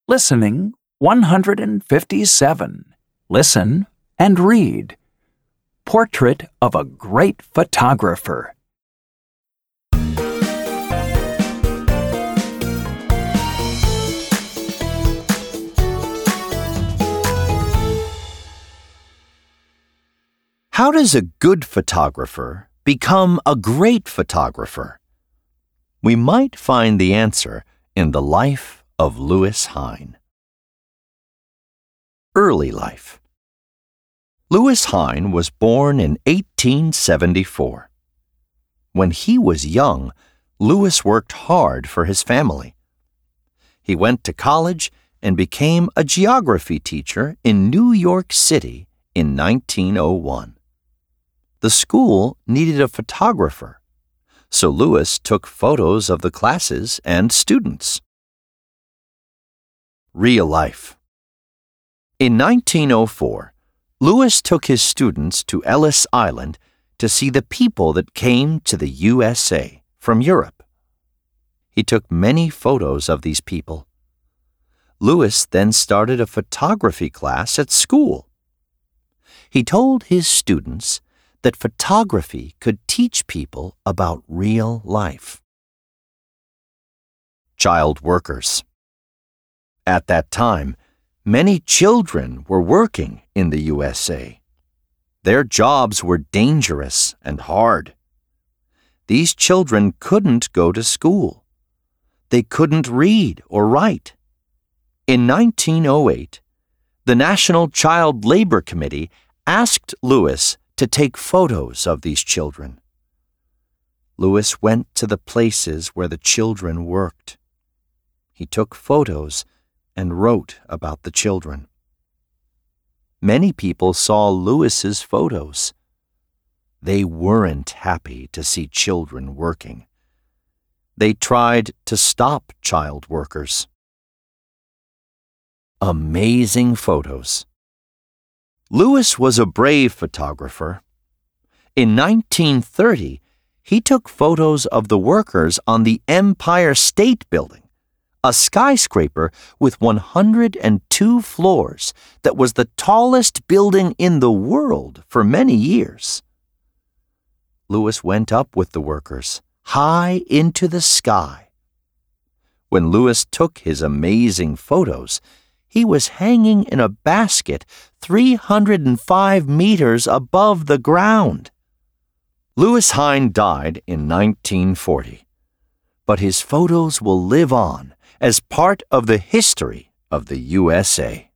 Listening 157. Listen and read. Portrait of a great photographer. How does a good photographer become a great photographer? We might find the answer in the life of Lewis Hine. Early life. Lewis Hine was born in 1874. When he was young, Lewis worked hard for his family. He went to college and became a geography teacher in New York City in 1901. The school needed a photographer, so Lewis took photos of the classes and students. Real life. In 1904, Lewis took his students to Ellis Island to see the people that came to the USA from Europe. He took many photos of these people. Lewis then started a photography class at school. He told his students that photography could teach people about real life. Child workers. At that time, many children were working in the USA. Their jobs were dangerous and hard. These children couldn't go to school. They couldn't read or write. In 1908, the National Child Labor Committee asked Lewis to take photos of these children. Lewis went to the places where the children worked. He took photos and wrote about the children. Many people saw Lewis's photos. They weren't happy to see children working. They tried to stop child workers. Amazing photos. Lewis was a brave photographer. In 1930, he took photos of the workers on the Empire State Building, a skyscraper with 102 floors that was the tallest building in the world for many years. Lewis went up with the workers, high into the sky. When Lewis took his amazing photos, he was hanging in a basket 305 meters above the ground. Lewis Hine died in 1940, but his photos will live on as part of the history of the USA.